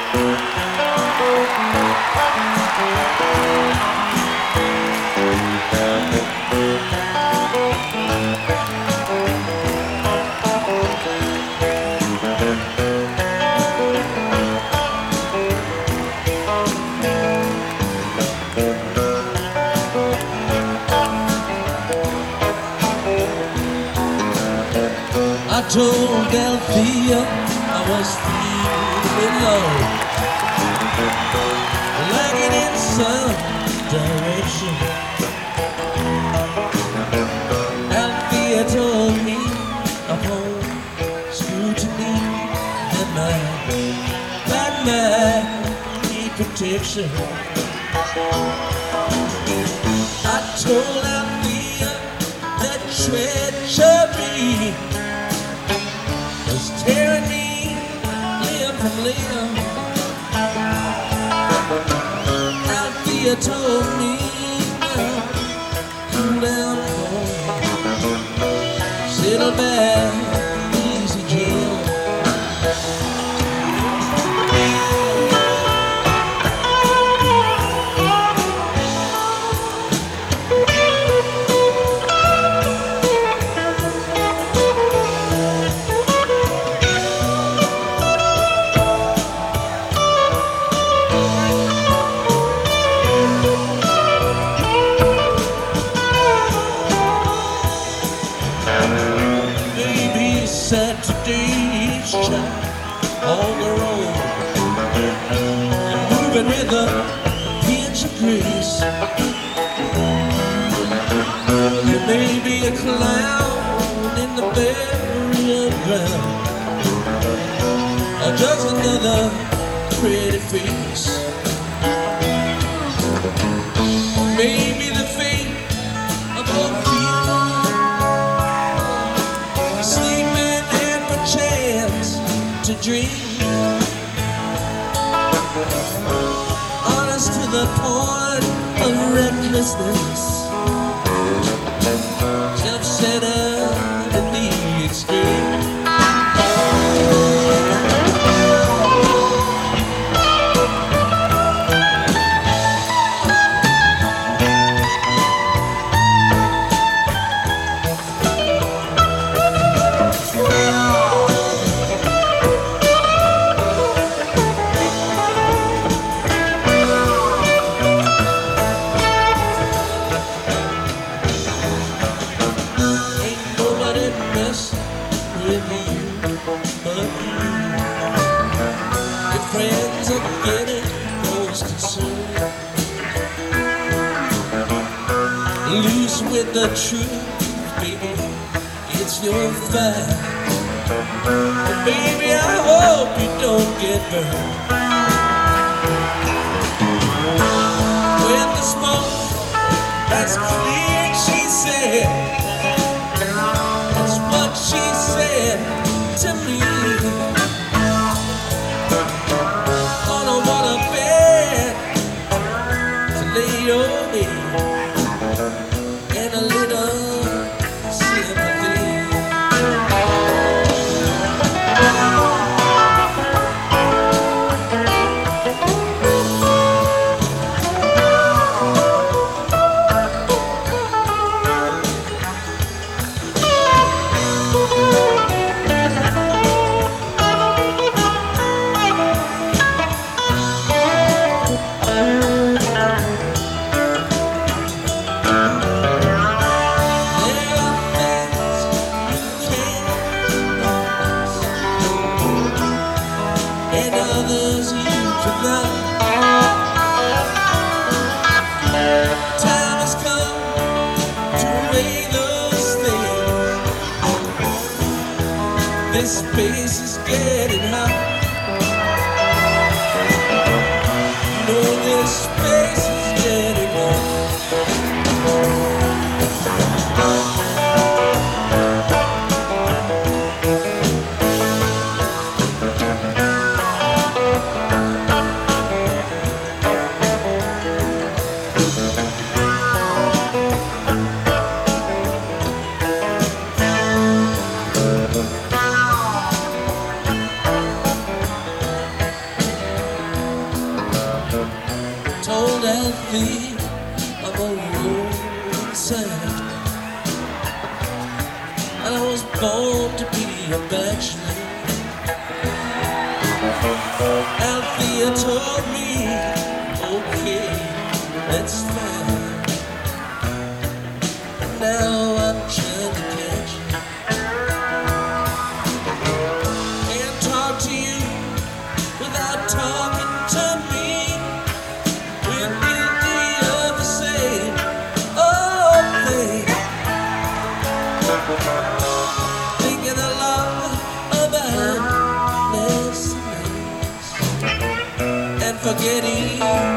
I told Althea I was feeling low, lagging in some direction. Althea told me upon scrutiny that my need protection. I told Althea that treachery was tearing me limb from limb. Althea told me, cool down, boy, settle back, easy, Jim. Saturday's child on the road, moving with a pinch of grace. You may be a clown in the burial ground, or just another pretty face. Maybe the fate of a few chance to dream, honest to the point of recklessness, self-centered in the extreme. Friends are getting most concerned, loose with the truth, baby, it's your fight. But baby, I hope you don't get burned. When the smoke has cleared, she said, that's what she said to me. And a little sympathy. And others you cannot. Time has come to weigh those things. This space is getting hot. You know this space is getting hot. sleep on the roadside. And I was born to be a bachelor. Althea told me, okay, that's fine. Now I'm trying to catch you. Can't talk to you without talking to me. We're guilty of the same old thing. Thinking a lot about lessons and forgetting